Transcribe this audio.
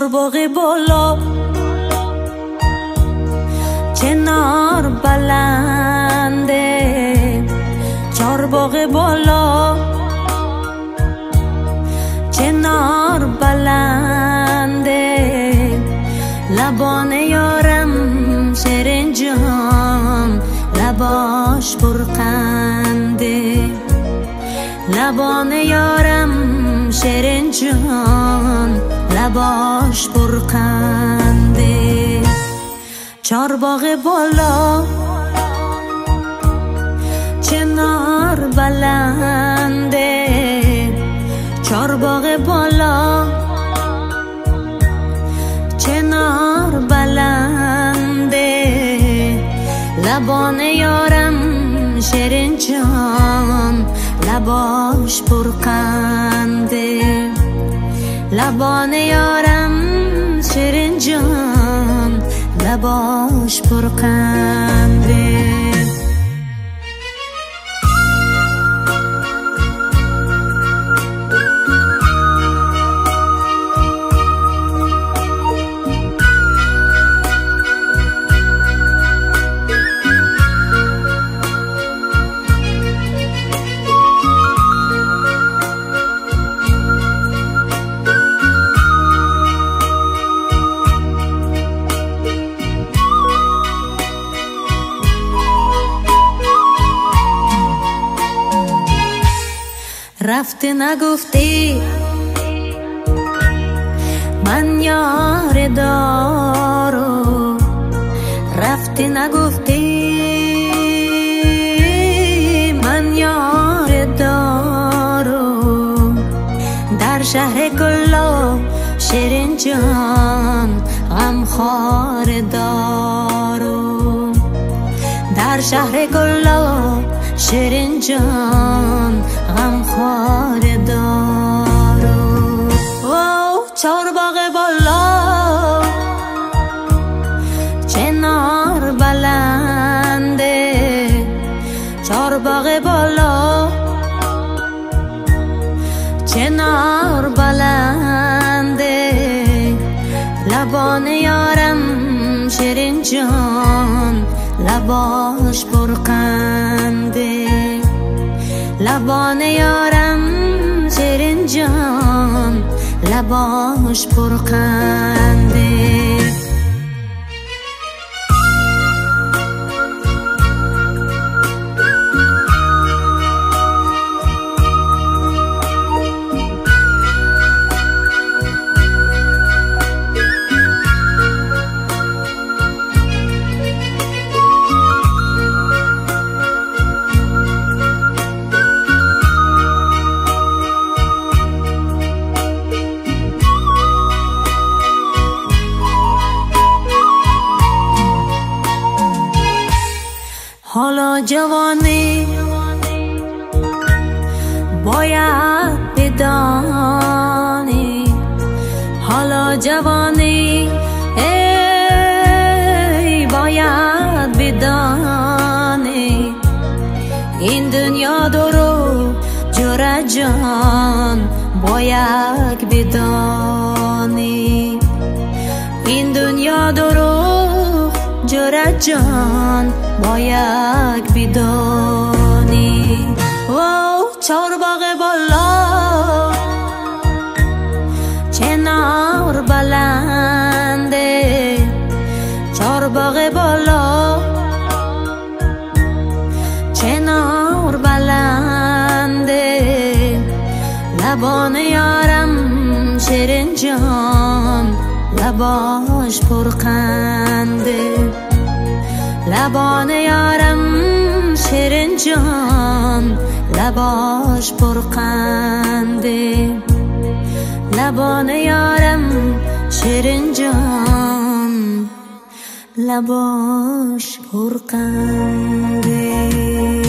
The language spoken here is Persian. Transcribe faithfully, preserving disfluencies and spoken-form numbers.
چارباغ بالا چنار بلنده، چارباغ بالا چنار بلنده، لبان یارم شیرین جان لباش پرخنده، لبان یارم شیرین جان لباش پرخنده. چارباغ بالا چنار بلنده، چارباغ بالا چنار بلنده، لبان یارم شیرین جان لباش پرخنده، لبان یارم شیرین جان لباش پرخنده. رفته نگفتی من یار دارو، رفته نگفتی من یار دارو، در شهر کلا شیرین جان غمخوار دارو، در شهر کلا شیرین جان غمخوار دارو. او چارباغ بالا چنار بلنده، چارباغ بالا چنار بلنده، لبان یارم شیرین جان لباش پرخنده، لبان یارم شیرین جان لباش پرخنده. حالا جوانی باید بدانی، حالا جوانی ای باید بدانی، این دنیا درو جور جان باید بدانی، این دنیا درو جور جان باید بدانی. او چارباغ بالا چنار بلنده، چارباغ بالا چنار بلنده، لبان یارم شیرین جان لباش پرخنده، لبان یارم شیرین جان لباش پرخنده، لبان یارم شیرین جان لباش پرخنده.